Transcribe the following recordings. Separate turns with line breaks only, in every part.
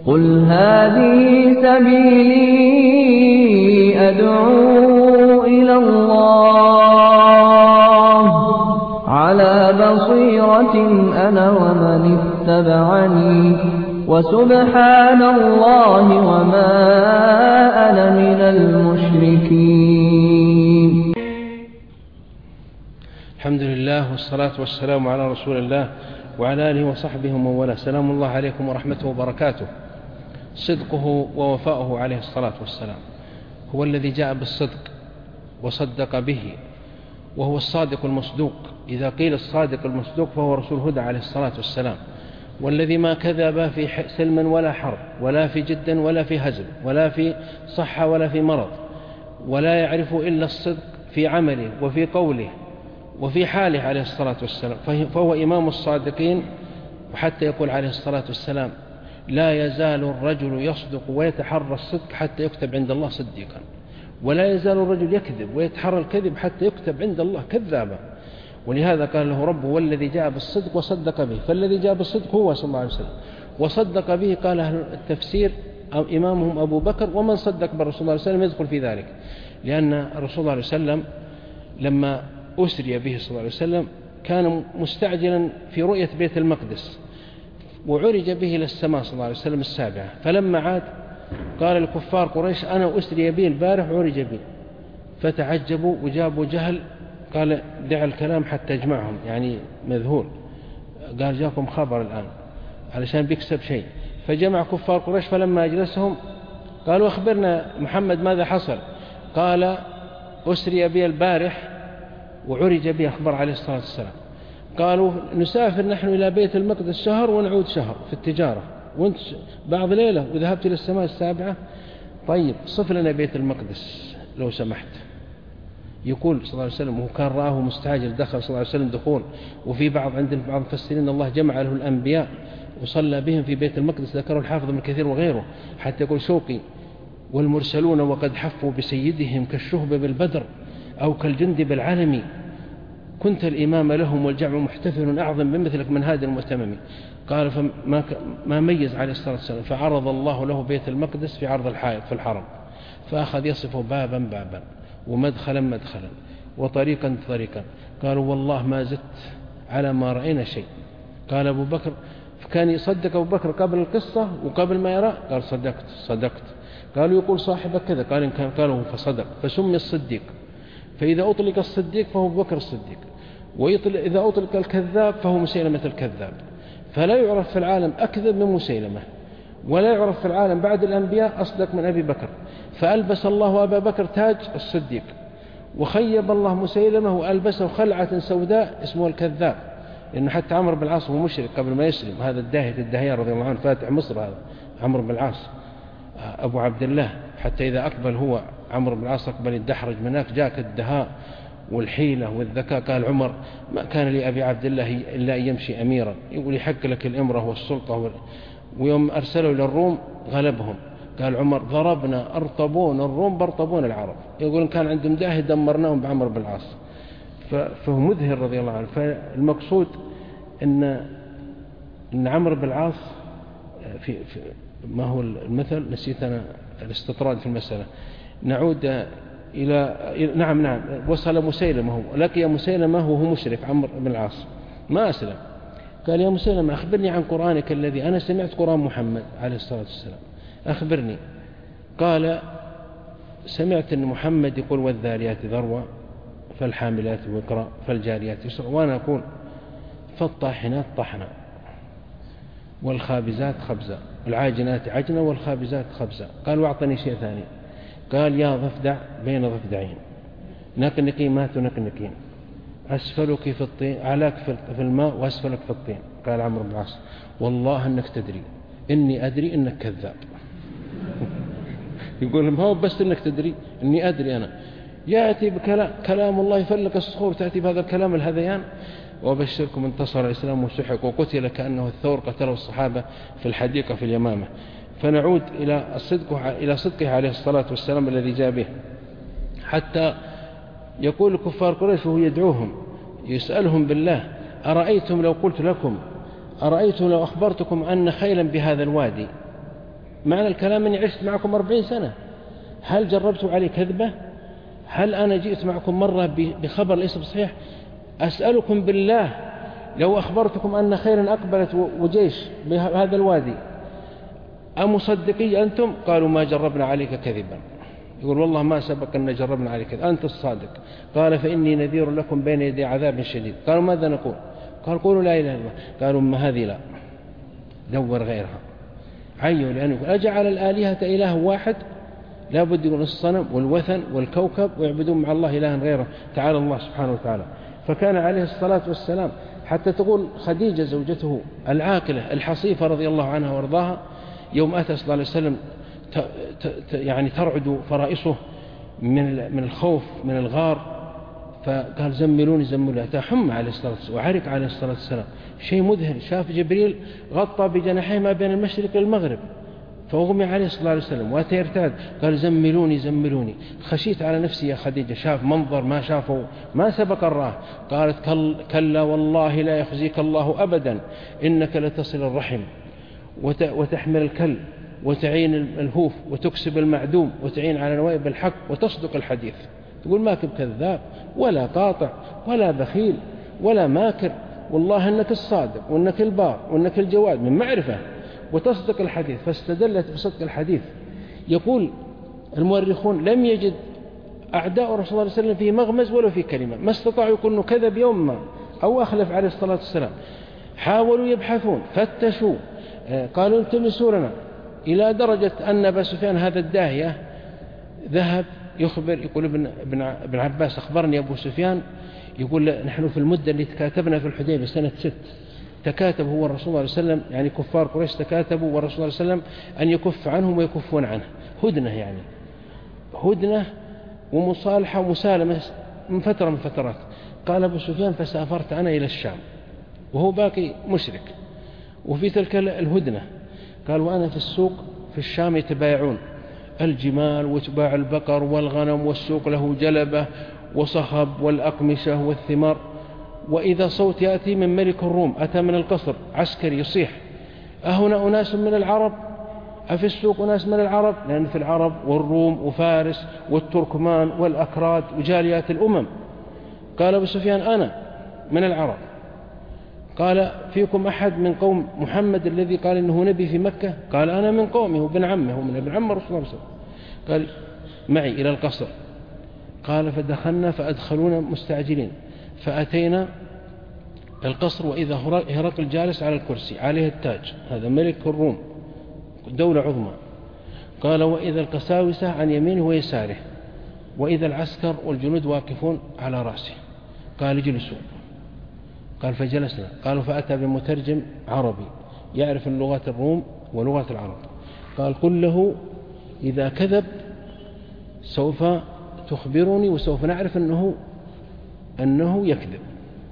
قل هذه سبيلي أدعو إلى الله على بصيرة أنا ومن اتبعني وسبحان الله وما أنا من المشركين.
الحمد لله والصلاة والسلام على رسول الله وعلى آله وصحبه ومن والاه. سلام الله عليكم ورحمته وبركاته. صدقه ووفاؤه عليه الصلاة والسلام هو الذي جاء بالصدق وصدق به، وهو الصادق المصدوق. إذا قيل الصادق المصدوق فهو رسول هدى عليه الصلاة والسلام، والذي ما كذب في سلم ولا حرب ولا في جد ولا في هزل ولا في صحة ولا في مرض، ولا يعرف إلا الصدق في عمله وفي قوله وفي حاله عليه الصلاة والسلام، فهو إمام الصادقين. وحتى يقول عليه الصلاة والسلام: لا يزال الرجل يصدق ويتحرى الصدق حتى يكتب عند الله صديقا، ولا يزال الرجل يكذب ويتحرى الكذب حتى يكتب عند الله كذابا. ولهذا قال له ربه: والذي جاء بالصدق وصدق به. فالذي جاء بالصدق هو صلى الله عليه وسلم، وصدق به قال أهل التفسير إمامهم أبو بكر، ومن صدق بالرسول صلى الله عليه وسلم يدخل في ذلك، لأن الرسول صلى الله عليه وسلم لما أسري به صلى الله عليه وسلم كان مستعجلا في رؤية بيت المقدس، وعرج به إلى السماء صلى الله عليه وسلم السابعة. فلما عاد قال الكفار قريش: أنا أسري به البارح وعرج به. فتعجبوا وجابوا جهل، قال: دع الكلام حتى يجمعهم، يعني مذهول. قال: جاكم خبر الآن علشان بيكسب شيء. فجمع كفار قريش، فلما أجلسهم قالوا: أخبرنا محمد ماذا حصل؟ قال: أسري به البارح وعرج به، أخبر عليه الصلاة والسلام. قالوا: نسافر نحن إلى بيت المقدس شهر ونعود شهر في التجارة، وانت بعض ليلة وذهبت إلى السماء السابعة. طيب صف لنا بيت المقدس لو سمحت. يقول صلى الله عليه وسلم، وهو كان رآه مستعجل، دخل صلى الله عليه وسلم دخول. وفي بعض عند بعض المفسرين الله جمع له الأنبياء وصلى بهم في بيت المقدس، ذكره الحافظ ابن كثير وغيره، حتى يقول شوقي: والمرسلون وقد حفوا بسيدهم كالشهب بالبدر أو كالجند بالعلم، كنت الإمام لهم والجمع محتفل أعظم من مثلك من هذا المؤتمم. قال: فما ميز عليه الصلاة والسلام، فعرض الله له بيت المقدس في عرض الحائط في الحرم، فأخذ يصفه بابا بابا ومدخلا مدخلا وطريقا طريقا. قالوا: والله ما زدت على ما رأينا شيء. قال أبو بكر، فكان يصدق أبو بكر قبل القصة وقبل ما يرى، قال: صدقت. قالوا: يقول صاحبك كذا. قال: إن كان قالوا فصدق، فسمي الصديق. فإذا أطلق الصديق فهو أبو بكر الصديق، وإذا أطلق الكذاب فهو مسيلمة الكذاب. فلا يعرف في العالم أكذب من مسيلمة، ولا يعرف في العالم بعد الأنبياء أصدق من أبي بكر. فألبس الله أبا بكر تاج الصديق، وخيب الله مسيلمة وألبسه خلعة سوداء اسمه الكذاب. لأنه حتى عمرو بن العاص هو مشرك قبل ما يسلم، هذا الداهية رضي الله عنه فاتح مصر، هذا عمرو بن العاص أبو عبد الله. حتى إذا أقبل هو عمرو بن العاص أقبل يدحرج مناك، جاك الدهاء والحيلة والذكاء. قال عمر: ما كان لي أبي عبد الله إلا أن يمشي أميرا، يقول يحق لك الإمرة والسلطة. ويوم أرسلوا إلى الروم غلبهم. قال عمر: ضربنا أرطبون الروم برطبون العرب، يقول إن كان عندهم داهي دمرناهم بعمر بن العاص. فهو مذهل رضي الله عنه. فالمقصود أن عمرو بن العاص في ما هو المثل، نسيت أنا الاستطراد في المسألة. نعود إلى نعم وصل مسيلمة، هو لقي مسيلمة وهو مشرك عمرو بن العاص ما أسلم. قال: يا مسيلمة أخبرني عن قرآنك الذي أنا سمعت قرآن محمد عليه الصلاة والسلام، أخبرني. قال: سمعت أن محمد يقول: والذاريات ذروة فالحاملات وقرا فالجاريات يسرا، وأنا أقول: فالطاحنات طحنا والخابزات خبزا والعاجنات عجنا والخابزات خبزا. قال: واعطني شيء ثاني. قال: يا ضفدع بين ضفدعين، نقنقي ما تنقنقين، أسفلك في الطين، علاك في الماء وأسفلك في الطين. قال عمرو بن العاص: والله أنك تدري، إني أدري إنك كذاب. يقول: ما هو بس إنك تدري، إني أدري أنا. يأتي بكلام الله يفلق الصخور، تأتي بهذا الكلام الهذيان. وبشركم انتصر الإسلام وسحق وقتل كأنه الثور، قتله الصحابة في الحديقة في اليمامة. فنعود إلى صدقه عليه الصلاة والسلام الذي جاء به. حتى يقول كفار قريش وهو يدعوهم يسألهم بالله: أرأيتم لو قلت لكم، أرأيتم لو أخبرتكم أن خيلا بهذا الوادي معنى الكلام أني عشت معكم 40 سنة، هل جربتوا علي كذبة؟ هل أنا جئت معكم مرة بخبر ليس بصحيح؟ أسألكم بالله لو أخبرتكم أن خيرا أقبلت وجيش بهذا الوادي أمصدقي أنتم؟ قالوا ما جربنا عليك كذبا. يقول والله ما سبق أن جربنا عليك كذبا، أنت الصادق. قال فإني نذير لكم بين يدي عذاب شديد. قالوا ماذا نقول؟ قال قولوا لا إله إلا الله. قالوا ما هذه لا، دور غيرها. عيوا لأن يقول أجعل الآلهة إله واحد؟ لا بد يكون الصنم والوثن والكوكب ويعبدون مع الله إلها غيره، تعالى الله سبحانه وتعالى. فكان عليه الصلاة والسلام حتى تقول خديجة زوجته العاقلة الحصيفة رضي الله عنها وارضاها، يوم أتى صلى الله عليه وسلم يعني ترعد فرائصه من الخوف من الغار، فقال زملوني زملوني، أتى حمى عليه الصلاة والسلام وعرق عليه الصلاة والسلام، شيء مذهل. شاف جبريل غطى بجناحيه ما بين المشرق والمغرب، فأغمي عليه صلى الله عليه وسلم وأتى يرتاد، قال زملوني زملوني، خشيت على نفسي يا خديجة. شاف منظر ما شافه ما سبق الراه. قالت كلا والله لا يخزيك الله أبدا، إنك لتصل الرحم وتحمل الكل وتعين الهوف وتكسب المعدوم وتعين على نوائب الحق وتصدق الحديث. تقول ما كنت كذاب ولا قاطع ولا بخيل ولا ماكر، والله أنك الصادق وأنك البار وأنك الجواد من معرفة وتصدق الحديث. فاستدلت بصدق الحديث. يقول المؤرخون لم يجد أعداء الرسول صلى الله عليه وسلم فيه مغمز ولا في كلمة، ما استطاعوا يكونوا كذب يوم ما أو أخلف عليه الصلاة والسلام. حاولوا يبحثون فتشوا، قالوا التمسوا لنا، إلى درجة أن أبا سفيان هذا الداهية ذهب يخبر، يقول ابن عباس أخبرني أبو سفيان، يقول نحن في المدة اللي تكاتبنا في الحديبية سنة 6 تكاتب هو الرسول صلى الله عليه وسلم، يعني كفار قريش تكاتبوا والرسول صلى الله عليه وسلم أن يكف عنهم ويكفون عنه، هدنة يعني هدنة ومصالحة ومسالمة من فترة من فترات. قال أبو سفيان فسافرت أنا إلى الشام وهو باقي مشرك وفي تلك الهدنة. قال وأنا في السوق في الشام يتبايعون الجمال وتباع البقر والغنم، والسوق له جلبة وصخب والأقمشة والثمار، وإذا صوت يأتي من ملك الروم، أتى من القصر عسكري يصيح أهنا أناس من العرب؟ أفي السوق أناس من العرب؟ لأن في العرب والروم وفارس والتركمان والأكراد وجاليات الأمم. قال أبو سفيان أنا من العرب. قال فيكم أحد من قوم محمد الذي قال إنه نبي في مكة؟ قال أنا من قومه وابن عمه ومن ابن عم رسول الله صلى الله عليه وسلم. قال معي إلى القصر. قال فدخلنا فأدخلونا مستعجلين، فأتينا القصر وإذا هرقل جالس على الكرسي عليه التاج، هذا ملك الروم دولة عظمى. قال وإذا القساوسة عن يمينه ويساره، وإذا العسكر والجنود واقفون على رأسه. قال اجلسوا. قال فجلسنا. قالوا فأتى بمترجم عربي يعرف اللغات الروم ولغات العرب. قال قل له إذا كذب سوف تخبرني وسوف نعرف أنه يكذب،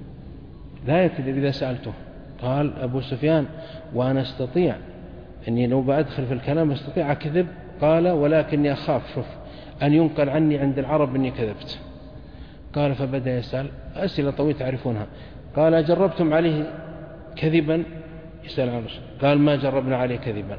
لا يكذب إذا سألته. قال أبو سفيان وأنا أستطيع أني لو بأدخل في الكلام أستطيع أكذب. قال ولكني أخاف شوف أن ينقل عني عند العرب أني كذبت. قال فبدأ يسأل أسئلة طويلة تعرفونها. قال جربتم عليه كذبا؟ يسأل عن رسول. قال ما جربنا عليه كذبا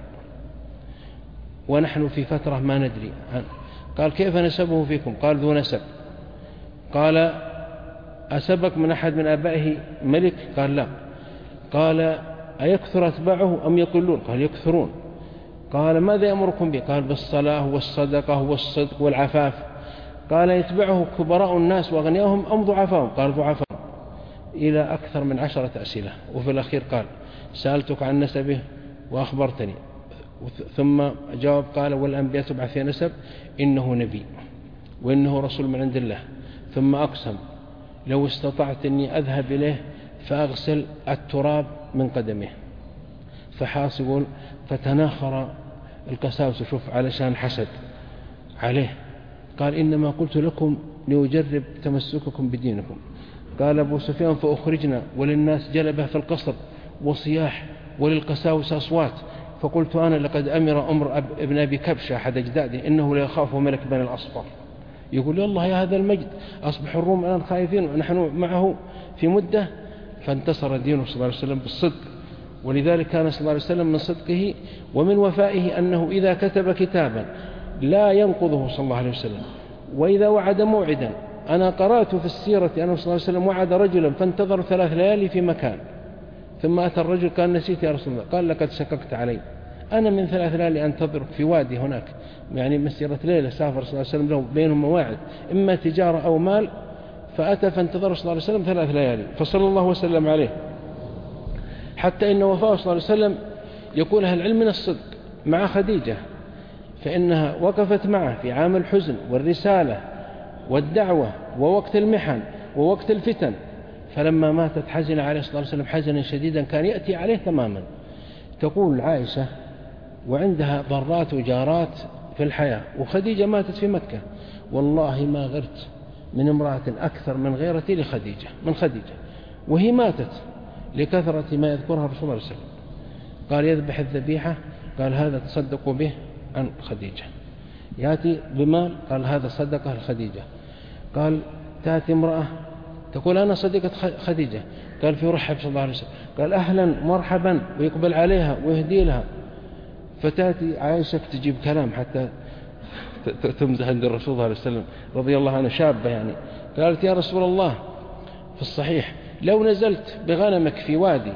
ونحن في فترة ما ندري. قال كيف نسبه فيكم؟ قال ذو نسب. قال أسبك من أحد من آبائه ملك؟ قال لا. قال أيكثر أتباعه أم يقلون؟ قال يكثرون. قال ماذا يأمركم به؟ قال بالصلاة والصدقة والصدق والعفاف. قال يتبعه كبراء الناس وأغنياهم أم ضعفاهم؟ قال ضعفاهم. إلى أكثر من 10 أسئلة، وفي الأخير قال سألتك عن نسبه وأخبرتني، ثم جاوب قال والأنبياء تبعث في نسب، إنه نبي وإنه رسول من عند الله. ثم أقسم لو استطعت أني أذهب إليه فأغسل التراب من قدمه. فحاصبون فتناخر القساوسة شوف علشان حسد عليه. قال إنما قلت لكم لأجرب تمسككم بدينكم. قال أبو سفيان فأخرجنا وللناس جلبة في القصر وصياح وللقساوسة أصوات، فقلت أنا لقد أمر ابن أبي كبشة أحد أجدادي إنه لا يخاف ملك بين الأصفار. يقول يا الله يا هذا المجد أصبح الروم الآن خائفين ونحن معه في مدة. فانتصر دينه صلى الله عليه وسلم بالصدق ولذلك كان صلى الله عليه وسلم من صدقه ومن وفائه أنه إذا كتب كتابا لا ينقضه صلى الله عليه وسلم، وإذا وعد موعدا. أنا قرأت في السيرة أنه صلى الله عليه وسلم وعد رجلا فانتظر 3 ليالي في مكان، ثم أتى الرجل قال نسيت يا رسول الله، قال لقد شككت علي، أنا من 3 ليالي أنتظر في وادي هناك، يعني مسيرة ليلة سافر صلى الله عليه وسلم له بينهم مواعد إما تجارة أو مال، فأتى فانتظر صلى الله عليه وسلم 3 ليالي، فصلى الله وسلم عليه، حتى إن وفاة صلى الله عليه وسلم يقول أهل العلم من الصدق مع خديجة، فإنها وقفت معه في عام الحزن والرسالة والدعوة ووقت المحن ووقت الفتن، فلما ماتت حزن عليه الصلاة والسلام حزنا شديدا كان يأتي عليه تماما. تقول عائشة وعندها ضرات وجارات في الحياة، وخديجة ماتت في مكة، والله ما غرت من امرأة أكثر من غيرتي لخديجة من خديجة، وهي ماتت لكثرة ما يذكرها رسول الله صلى الله عليه وسلم. قال يذبح الذبيحة، قال هذا تصدق به عن خديجة، يأتي بمال، قال هذا صدقه لخديجة. قال تأتي امرأة تقول أنا صديقة خديجة، قال فيرحب صلى الله عليه وسلم، قال أهلا مرحبا، ويقبل عليها ويهدي لها. فتأتي عائشة تجيب كلام حتى تمزح عند الرسول صلى الله عليه وسلم رضي الله عنه، شابة يعني، قالت يا رسول الله في الصحيح لو نزلت بغنمك في وادي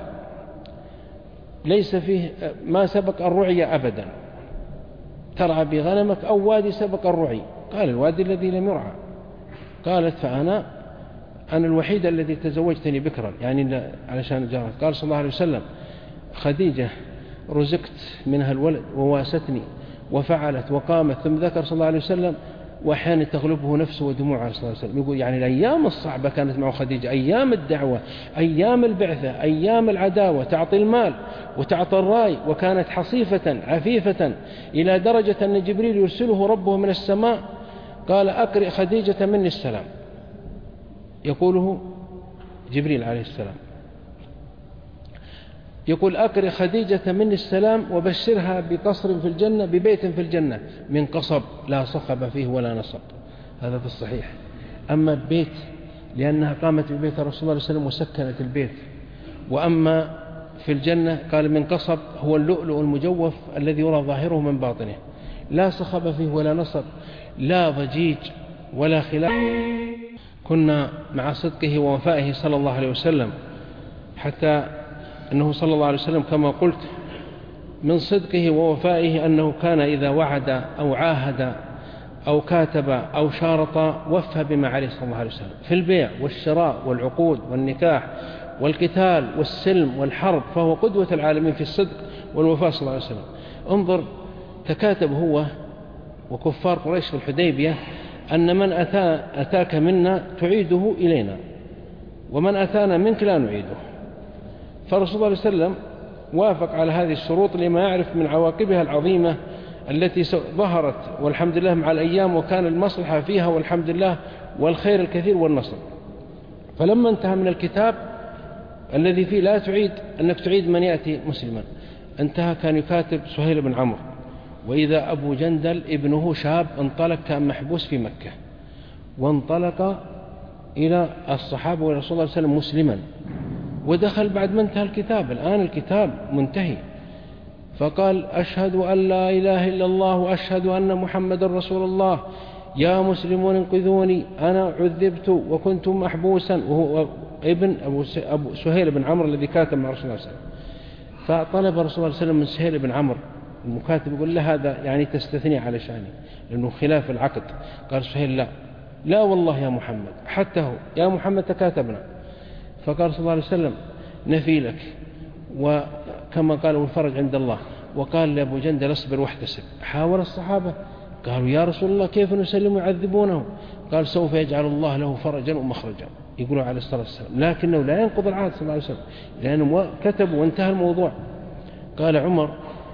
ليس فيه ما سبق الرعي أبدا، ترعى بغنمك أو وادي سبق الرعي، قال الوادي الذي لم يرعى. قالت فأنا الوحيد الذي تزوجتني بكرا، يعني علشان جارت. قال صلى الله عليه وسلم خديجة رزقت منها الولد وواستني وفعلت وقامت، ثم ذكر صلى الله عليه وسلم وأحيانا تغلبه نفسه ودموع عليه الصلاة والسلام. يقول يعني الأيام الصعبة كانت مع خديجة، أيام الدعوة، أيام البعثة، أيام العداوة، تعطي المال وتعطي الرأي، وكانت حصيفة عفيفة إلى درجة أن جبريل يرسله ربه من السماء قال أقرئ خديجة مني السلام، يقوله جبريل عليه السلام، يقول أقرئ خديجة مني السلام وبشرها بقصر في الجنة، ببيت في الجنة من قصب لا صخب فيه ولا نصب، هذا في الصحيح. أما البيت لأنها قامت ببيت رسول الله صلى الله عليه وسلم وسكنت البيت، وأما في الجنة قال من قصب هو اللؤلؤ المجوف الذي يرى ظاهره من باطنه، لا صخب فيه ولا نصب، لا ضجيج ولا خلاف. كنا مع صدقه ووفائه صلى الله عليه وسلم، حتى أنه صلى الله عليه وسلم كما قلت من صدقه ووفائه أنه كان إذا وعد أو عاهد أو كاتب أو شارط وفى بما عليه صلى الله عليه وسلم في البيع والشراء والعقود والنكاح والقتال والسلم والحرب، فهو قدوة العالمين في الصدق والوفاء صلى الله عليه وسلم. انظر تكاتب هو وكفار قريش في الحديبية أن من أتاك منا تعيده إلينا، ومن أتانا منك لا نعيده. فرسول الله صلى الله عليه وسلم وافق على هذه الشروط لما يعرف من عواقبها العظيمة التي ظهرت والحمد لله مع الأيام، وكان المصلحة فيها والحمد لله والخير الكثير والنصر. فلما انتهى من الكتاب الذي فيه لا تعيد أنك تعيد من يأتي مسلما، انتهى كان يكاتب سهيل بن عمرو، وإذا أبو جندل ابنه شاب انطلق كان محبوس في مكة، وانطلق إلى الصحابة ورسول الله صلى الله عليه وسلم مسلما، ودخل بعد ما انتهى الكتاب، الآن الكتاب منتهي، فقال أشهد أن لا إله إلا الله وأشهد أن محمد رسول الله، يا مسلمون انقذوني أنا عذبت وكنت محبوسا، وهو ابن أبو سهيل بن عمرو الذي كاتب مع رسول الله صلى الله عليه وسلم. فطلب رسول الله صلى الله عليه وسلم من سهيل بن عمرو المكاتب، يقول له هذا يعني تستثني على شأني لأنه خلاف العقد. قال سهيل لا والله يا محمد، حتى هو يا محمد تكاتبنا. فقال صلى الله عليه وسلم نفي لك، وكما قالوا الفرج عند الله. وقال لأبو جندل اصبر واحتسب. حاول الصحابة قالوا يا رسول الله كيف نسلم يعذبونه؟ قال سوف يجعل الله له فرجا ومخرجا، يقولوا عليه الصلاة والسلام، لكنه لا ينقض العهد صلى الله عليه وسلم لأنه كتب وانتهى الموضوع. قال عمر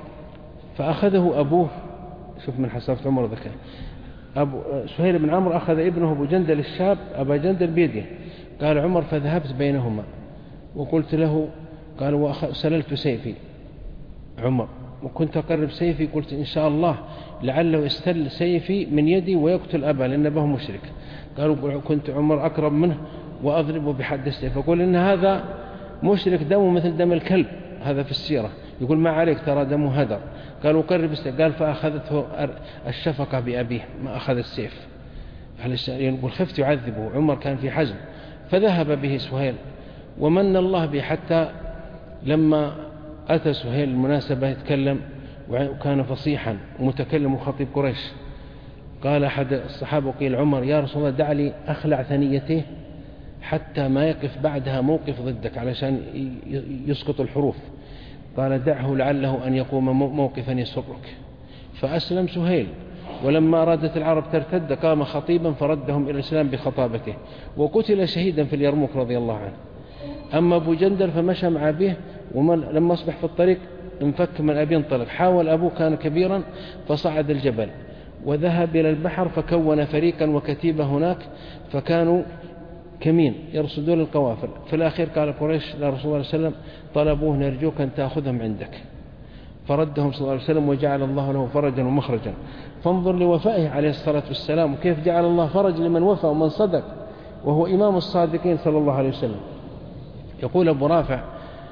فأخذه أبوه، شوف من حسافة عمر ذكاء، سهيل بن عمرو أخذ ابنه أبو جندل الشاب أبا جندل بيده. قال عمر فذهبت بينهما وقلت له، قال وسللت سيفي عمر وكنت أقرب سيفي، قلت إن شاء الله لعله يستل سيفي من يدي ويقتل أبا لأن أباه مشرك. قالوا كنت عمر أقرب منه وأضربه بحد السيف، فقول إن هذا مشرك دمه مثل دم الكلب هذا في السيرة، يقول ما عليك ترى دمه هدر. قال قرب قال فأخذته الشفقة بأبيه، ما أخذ السيف، يقول خفت يعذبه. عمر كان في حزم فذهب به سهيل ومن الله به، حتى لما أتى سهيل المناسبة يتكلم وكان فصيحا متكلم وخطيب قريش، قال أحد الصحابة قيل عمر يا رسول الله دع لي أخلع ثنيته حتى ما يقف بعدها موقف ضدك علشان يسقط الحروف. قال دعه لعله أن يقوم موقفا يسرك. فأسلم سهيل، ولما أرادت العرب ترتد قام خطيبا فردهم إلى الإسلام بخطابته، وقتل شهيدا في اليرموك رضي الله عنه. أما أبو جندل فمشى مع أبيه، ولما أصبح في الطريق انفك من أبيه انطلق. حاول أبوه كان كبيرا فصعد الجبل وذهب إلى البحر فكون فريقا وكتيبة هناك، فكانوا كمين يرصدون القوافل. في الأخير قال قريش لرسول الله صلى الله عليه وسلم طلبوه نرجوك أن تأخذهم عندك، فردهم صلى الله عليه وسلم وجعل الله له فرجا ومخرجا. فانظر لوفائه عليه الصلاة والسلام وكيف جعل الله فرج لمن وفى ومن صدق، وهو إمام الصادقين صلى الله عليه وسلم. يقول أبو رافع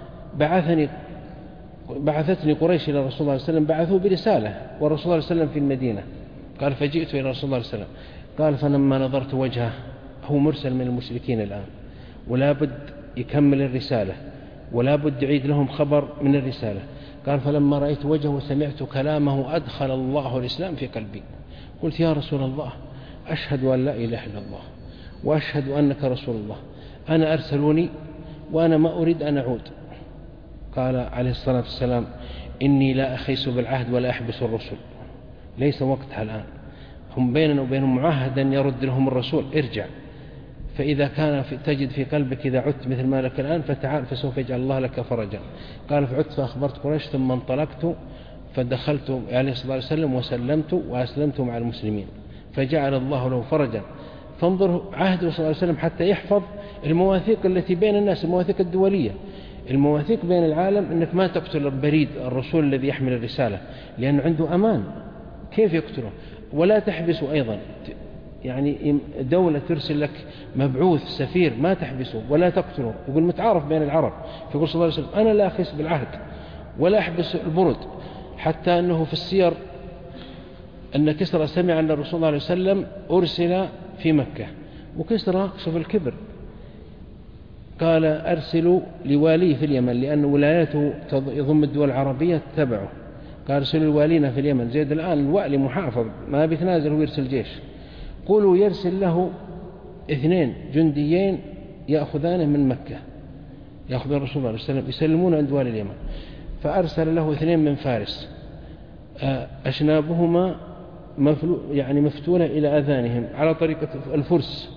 بعثتني قريش إلى رسول الله صلى الله عليه وسلم، بعثوه برسالة والرسول صلى الله عليه وسلم في المدينة. قال فجئت إلى رسول الله صلى الله عليه وسلم، قال فلما نظرت وجهه هو مرسل من المشركين الآن ولا بد يكمل الرسالة ولا بد يعيد لهم خبر من الرسالة. قال فلما رأيت وجهه وسمعت كلامه أدخل الله الإسلام في قلبي. قلت يا رسول الله أشهد أن لا إله إلا الله وأشهد أنك رسول الله، أنا أرسلوني وأنا ما أريد أن أعود. قال عليه الصلاة والسلام إني لا أخيس بالعهد ولا أحبس الرسل، ليس وقتها الآن، هم بيننا وبينهم معاهدا يرد لهم الرسول، ارجع فإذا كان تجد في قلبك إذا عدت مثل ما لك الآن فتعال فسوف يجعل الله لك فرجا. قال فعدت فأخبرت قريش ثم انطلقت فدخلت عليه الصلاة والسلام وسلمت وأسلمت مع المسلمين فجعل الله له فرجا. فانظر عهده صلى الله عليه وسلم حتى يحفظ المواثيق التي بين الناس، المواثيق الدولية، المواثيق بين العالم، أنك ما تقتل البريد الرسول الذي يحمل الرسالة لأنه عنده أمان، كيف يقتله؟ ولا تحبسه أيضا، يعني دولة ترسل لك مبعوث سفير ما تحبسه ولا تقتله، يقول متعارف بين العرب. فيقول صلى الله عليه وسلم أنا لا أخيس بالعهد ولا أحبس البرد، حتى أنه في السير أن كسرى سمع أن الرسول صلى الله عليه وسلم أرسل في مكة، وكسرى شوف الكبر قال أرسلوا لواليه في اليمن لأن ولايته يضم الدول العربية تبعه، قال أرسلوا الوالينا في اليمن. زيد الآن الوالي محافظ ما بيتنازل ويرسل جيش، قولوا يرسل له 2 جنديين يأخذانه من مكة، يأخذ الرسول صلى الله عليه وسلم يسلمون عند والي اليمن. فأرسل له 2 من فارس أشنابهما يعني مفتونة إلى أذانهم على طريقة الفرس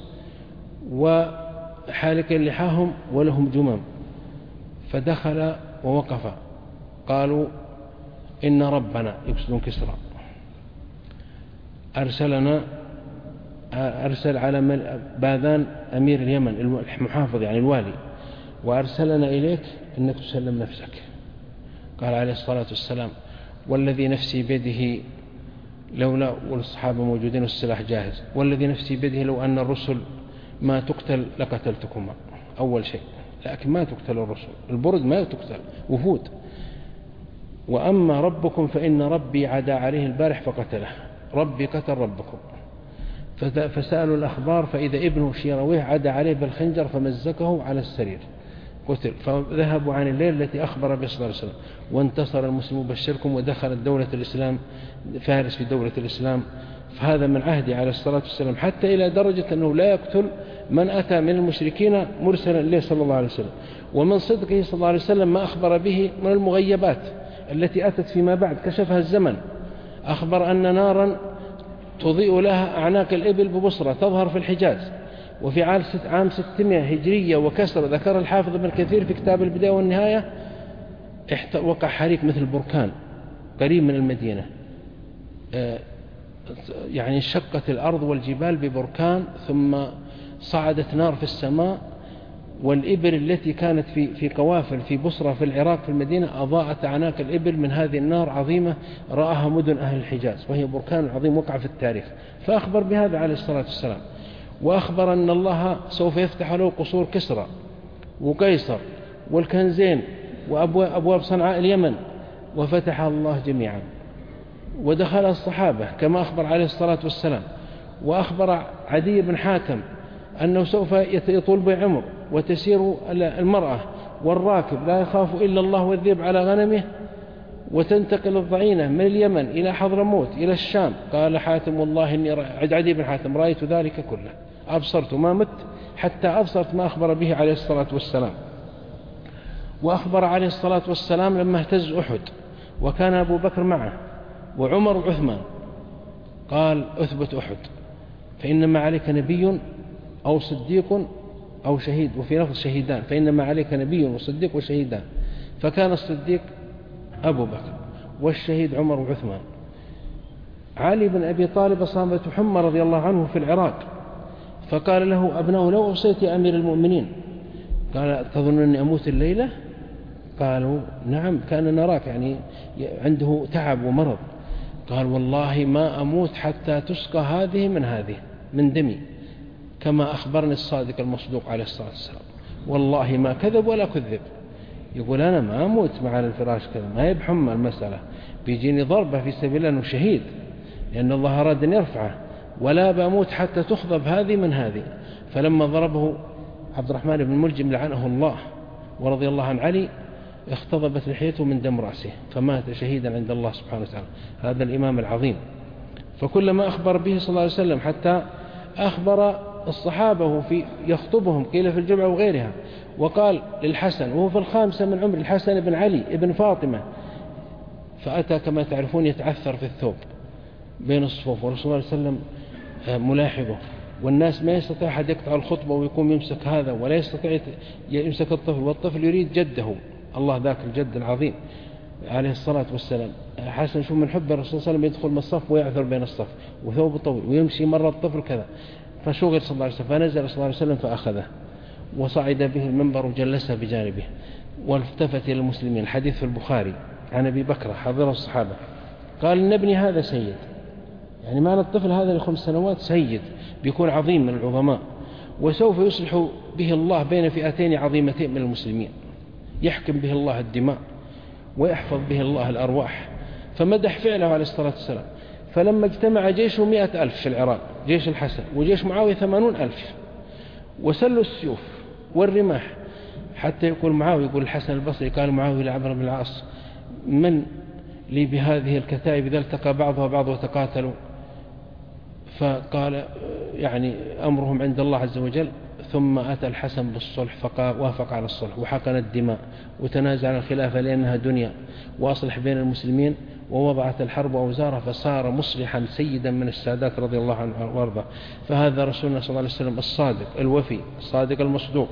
وحالك لحاهم ولهم جمام. فدخل ووقف، قالوا إن ربنا يقصدون كسرى أرسل على باذان أمير اليمن المحافظ يعني الوالي، وأرسلنا إليك أنك تسلم نفسك. قال عليه الصلاة والسلام والذي نفسي بيده لولا، والصحابة موجودين والسلاح جاهز، والذي نفسي بيده لو أن الرسل ما تقتل لقتلتكما أول شيء، لكن ما تقتل الرسل، البرد ما تقتل وفود. وأما ربكم فإن ربي عدا عليه البارح فقتله، ربي قتل ربكم. فسألوا الأخبار فإذا ابنه شيرويه عدا عليه بالخنجر فمزقه على السرير قتل. فذهبوا عن الليل التي أخبر به صلى الله عليه وسلم، وانتصر المسلمون بشركم، ودخلت دولة الإسلام فارس في دولة الإسلام. فهذا من عهده عليه الصلاة والسلام، حتى إلى درجة أنه لا يقتل من أتى من المشركين مرسلا إليه صلى الله عليه وسلم. ومن صدقه صلى الله عليه وسلم ما أخبر به من المغيبات التي أتت فيما بعد كشفها الزمن. أخبر أن نارا تضيء لها أعناق الإبل ببصرة تظهر في الحجاز، وفي عام 600 هجرية وكسر، ذكر الحافظ ابن كثير في كتاب البداية والنهاية، وقع حريق مثل بركان قريب من المدينة، يعني انشقت الأرض والجبال ببركان، ثم صعدت نار في السماء، والإبل التي كانت في قوافل في بصرة في العراق في المدينة أضاءت أعناق الإبل من هذه النار عظيمة رآها مدن أهل الحجاز، وهي بركان عظيم وقع في التاريخ. فأخبر بهذا عليه الصلاة والسلام، وأخبر أن الله سوف يفتح له قصور كسرى وقيصر والكنزين وأبواب صنعاء اليمن وفتحها الله جميعا، ودخل الصحابة كما أخبر عليه الصلاة والسلام. وأخبر عدي بن حاتم أنه سوف يطول بعمر وتسير المرأة والراكب لا يخاف إلا الله والذئب على غنمه، وتنتقل الضعينة من اليمن إلى حضرموت إلى الشام. قال حاتم والله إني عدي بن حاتم رأيت ذلك كله، أبصرت ما مت حتى أبصرت ما أخبر به عليه الصلاة والسلام. وأخبر عليه الصلاة والسلام لما اهتز أحد وكان أبو بكر معه وعمر وعثمان، قال أثبت أحد فإنما عليك نبي أو صديق أو شهيد، وفي لفظ شهيدان، فإنما عليك نبي وصديق وشهيدان. فكان الصديق أبو بكر والشهيد عمر وعثمان. علي بن أبي طالب أصابته حمى رضي الله عنه في العراق، فقال له أبناه لو أوصيت يا أمير المؤمنين، قال تظن أني أموت الليلة؟ قالوا نعم كان نراك يعني عنده تعب ومرض. قال والله ما أموت حتى تسقى هذه من دمي كما أخبرني الصادق المصدوق عليه الصلاة والسلام، والله ما كذب ولا كذب. يقول أنا ما أموت مع الفراش كذا، ما يبحمى المسألة، بيجيني ضربة في سبيل أنه شهيد لأن الله أراد أن يرفعه، ولا بموت حتى تخضب هذه من هذه. فلما ضربه عبد الرحمن بن ملجم لعنه الله ورضي الله عن علي اختضبت لحيته من دم رأسه، فمات شهيدا عند الله سبحانه وتعالى، هذا الإمام العظيم. فكلما أخبر به صلى الله عليه وسلم حتى أخبر الصحابة في يخطبهم قيل في الجمعة وغيرها، وقال للحسن وهو في 5 من عمر، الحسن بن علي ابن فاطمة، فأتى كما تعرفون يتعثر في الثوب بين الصفوف، ورسول الله صلى الله عليه وسلم ملاحظه، والناس ما يستطيع أحد يقطع الخطبة ويقوم يمسك هذا ولا يستطيع يمسك الطفل، والطفل يريد جده الله ذاك الجد العظيم عليه الصلاة والسلام. حسن شو من حب الرسول صلى الله عليه وسلم يدخل من الصف ويعثر بين الصف وثوبه طويل ويمشي مرة الطفل كذا، فشغل صلى الله عليه وسلم، فنزل صلى الله عليه وسلم فأخذه وصعد به المنبر وجلسه بجانبه والتفت إلى المسلمين. الحديث في البخاري عن أبي بكر حضره الصحابة، قال إن ابني هذا سيد، يعني معنى الطفل هذا ل5 سنوات سيد بيكون عظيم من العظماء، وسوف يصلح به الله بين فئتين عظيمتين من المسلمين، يحكم به الله الدماء ويحفظ به الله الأرواح. فمدح فعله عليه الصلاة والسلام. فلما اجتمع جيشه 100,000 في العراق، جيش الحسن وجيش معاوية 80,000، وسلوا السيوف والرماح، حتى يقول معاوية، يقول الحسن البصري قال معاوية لعمرو بن العاص من لي بهذه الكتائب إذا التقى بعضها بعض وتقاتلوا؟ فقال يعني أمرهم عند الله عز وجل. ثم أتى الحسن بالصلح فوافق على الصلح وحقن الدماء وتنازع عن الخلافة لأنها دنيا، وأصلح بين المسلمين، ووضعت الحرب أوزارها، فصار مصلحا سيدا من السادات رضي الله عنه وارضاه. فهذا رسولنا صلى الله عليه وسلم الصادق الوفي الصادق المصدوق.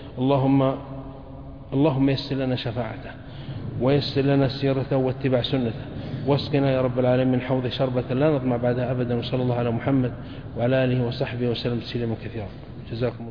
اللهم يسر لنا شفاعته ويسر لنا سيرته واتباع سنته، واسقنا يا رب العالمين من حوض شربة لا نظمع بعدها أبدا. وصلى الله على محمد وعلى آله وصحبه وسلم تسليما كثيرا. جزاكم الله.